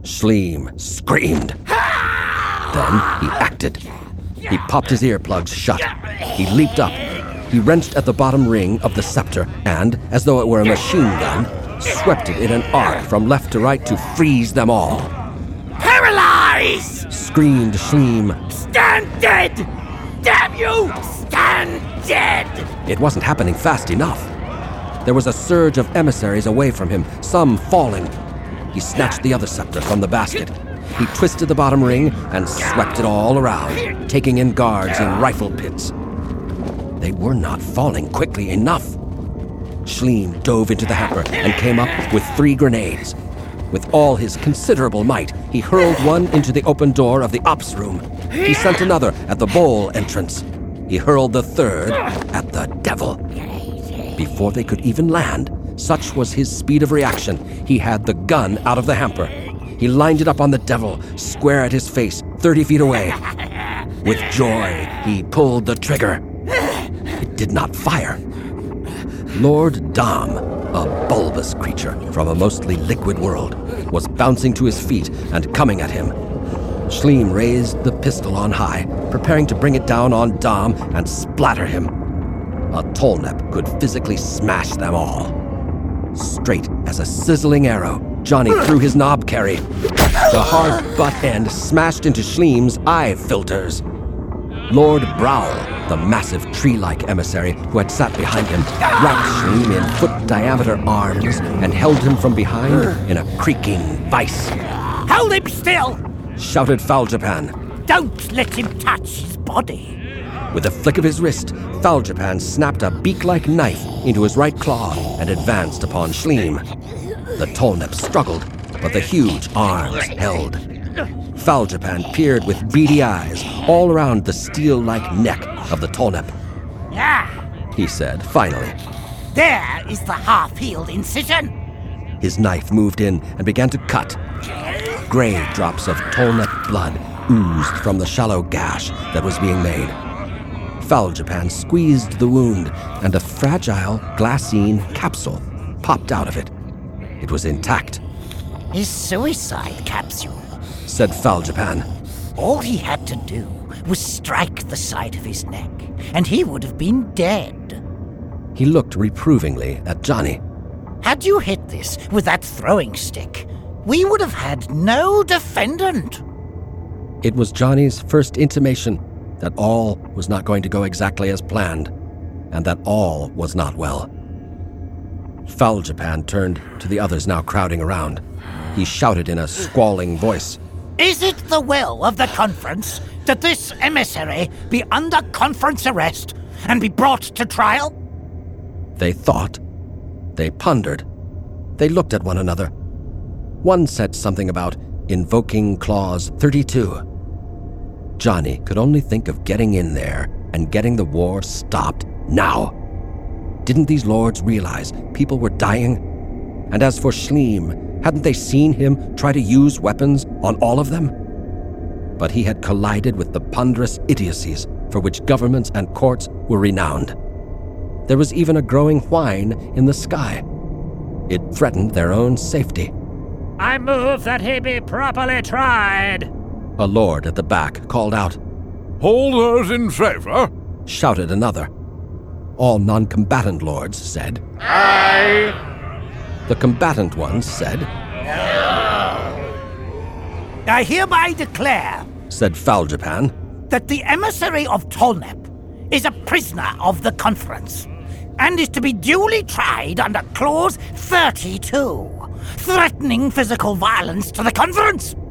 Schleim screamed. Then he acted. He popped his earplugs shut. He leaped up. He wrenched at the bottom ring of the scepter and, as though it were a machine gun, swept it in an arc from left to right to freeze them all. Paralyze! Screamed Schleim. Stand dead! Damn you! Stand dead! It wasn't happening fast enough. There was a surge of emissaries away from him, some falling. He snatched the other scepter from the basket. He twisted the bottom ring and swept it all around, taking in guards in rifle pits. They were not falling quickly enough. Schleim dove into the hamper and came up with 3 grenades. With all his considerable might, he hurled one into the open door of the ops room. He sent another at the bowl entrance. He hurled the third at the devil. Before they could even land, such was his speed of reaction, he had the gun out of the hamper. He lined it up on the devil, square at his face, 30 feet away. With joy, he pulled the trigger. It did not fire. Lord Dom, a bulbous creature from a mostly liquid world, was bouncing to his feet and coming at him. Schleim raised the pistol on high, preparing to bring it down on Dom and splatter him. A Tolnep could physically smash them all. Straight as a sizzling arrow, Johnny threw his knob carry. The hard butt end smashed into Schleim's eye filters. Lord Browl, the massive tree-like emissary who had sat behind him, wrapped Schleim in foot-diameter arms and held him from behind in a creaking vice. Hold him still! Shouted Faljapan. Don't let him touch his body. With a flick of his wrist, Faljapan snapped a beak-like knife into his right claw and advanced upon Schleim. The Tolnep struggled, but the huge arms held. Faljapan peered with beady eyes all around the steel-like neck of the Tolnep. He said, finally. There is the half-healed incision. His knife moved in and began to cut. Gray drops of Tolnep blood oozed from the shallow gash that was being made. Faljapan squeezed the wound, and a fragile glassine capsule popped out of it. It was intact. His suicide capsule, said Faljapan. All he had to do was strike the side of his neck, and he would have been dead. He looked reprovingly at Johnny. Had you hit this with that throwing stick, we would have had no defendant. It was Johnny's first intimation that all was not going to go exactly as planned, and that all was not well. Faljapan turned to the others now crowding around. He shouted in a squalling voice. Is it the will of the conference that this emissary be under conference arrest and be brought to trial? They thought. They pondered. They looked at one another. One said something about invoking Clause 32. Johnny could only think of getting in there and getting the war stopped now. Didn't these lords realize people were dying? And as for Schleim, hadn't they seen him try to use weapons on all of them? But he had collided with the ponderous idiocies for which governments and courts were renowned. There was even a growing whine in the sky. It threatened their own safety. I move that he be properly tried. A lord at the back called out. All those in favor? Shouted another. All non-combatant lords said. Aye. The combatant ones said. I hereby declare, said Faljapan, that the emissary of Tolnep is a prisoner of the conference and is to be duly tried under Clause 32, threatening physical violence to the conference.